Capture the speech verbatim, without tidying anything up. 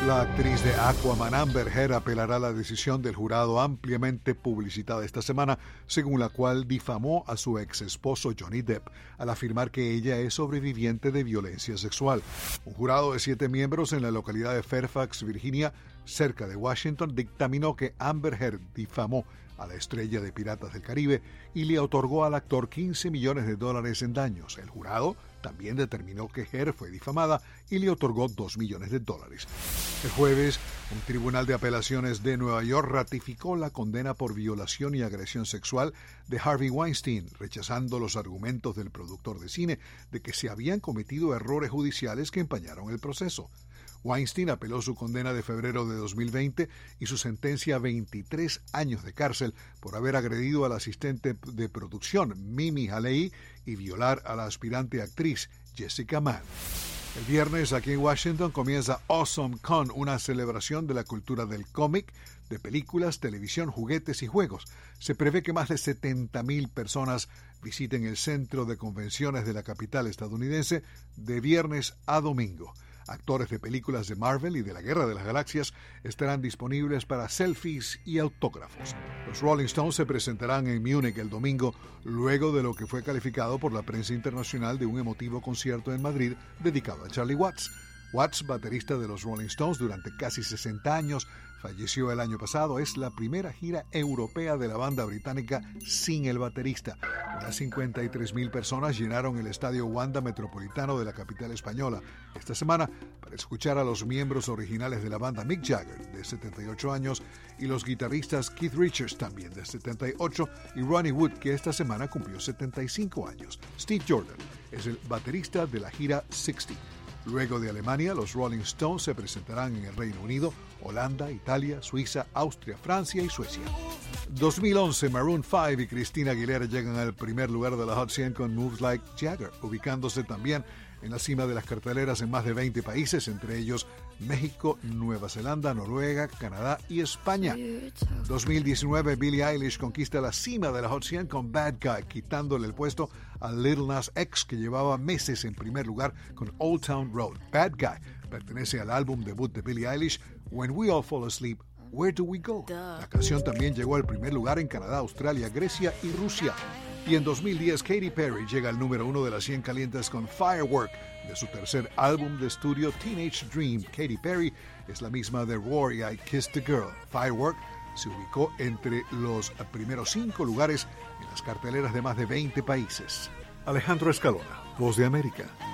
La actriz de Aquaman Amber Heard apelará a la decisión del jurado ampliamente publicitada esta semana, según la cual difamó a su ex esposo Johnny Depp al afirmar que ella es sobreviviente de violencia sexual. Un jurado de siete miembros en la localidad de Fairfax, Virginia, cerca de Washington, dictaminó que Amber Heard difamó a la estrella de Piratas del Caribe y le otorgó al actor quince millones de dólares en daños. El jurado también determinó que Heard fue difamada y le otorgó dos millones de dólares. El jueves, un tribunal de apelaciones de Nueva York ratificó la condena por violación y agresión sexual de Harvey Weinstein, rechazando los argumentos del productor de cine de que se habían cometido errores judiciales que empañaron el proceso. Weinstein apeló su condena de febrero de dos mil veinte y su sentencia a veintitrés años de cárcel por haber agredido al asistente de producción Mimi Haley y violar a la aspirante actriz Jessica Mann. El viernes aquí en Washington comienza Awesome Con, una celebración de la cultura del cómic, de películas, televisión, juguetes y juegos. Se prevé que más de setenta mil personas visiten el centro de convenciones de la capital estadounidense de viernes a domingo. Actores de películas de Marvel y de la Guerra de las Galaxias estarán disponibles para selfies y autógrafos. Los Rolling Stones se presentarán en Múnich el domingo, luego de lo que fue calificado por la prensa internacional de un emotivo concierto en Madrid dedicado a Charlie Watts. Watts, baterista de los Rolling Stones durante casi sesenta años, falleció el año pasado. Es la primera gira europea de la banda británica sin el baterista. Unas cincuenta y tres mil personas llenaron el estadio Wanda Metropolitano de la capital española esta semana para escuchar a los miembros originales de la banda, Mick Jagger, de setenta y ocho años, y los guitarristas Keith Richards, también de setenta y ocho, y Ronnie Wood, que esta semana cumplió setenta y cinco años. Steve Jordan es el baterista de la gira sesenta. Luego de Alemania, los Rolling Stones se presentarán en el Reino Unido, Holanda, Italia, Suiza, Austria, Francia y Suecia. dos mil once, Maroon cinco y Christina Aguilera llegan al primer lugar de la Hot cien con Moves Like Jagger, ubicándose también en la cima de las carteleras en más de veinte países, entre ellos México, Nueva Zelanda, Noruega, Canadá y España. dos mil diecinueve, Billie Eilish conquista la cima de la Hot cien con Bad Guy, quitándole el puesto a Lil Nas X, que llevaba meses en primer lugar con Old Town Road. Bad Guy pertenece al álbum debut de Billie Eilish, When We All Fall Asleep, Where Do We Go? La canción también llegó al primer lugar en Canadá, Australia, Grecia y Rusia. Y en dos mil diez, Katy Perry llega al número uno de las cien calientes con Firework, de su tercer álbum de estudio Teenage Dream. Katy Perry es la misma de Roar y I Kissed a Girl. Firework se ubicó entre los primeros cinco lugares en las carteleras de más de veinte países. Alejandro Escalona, Voz de América.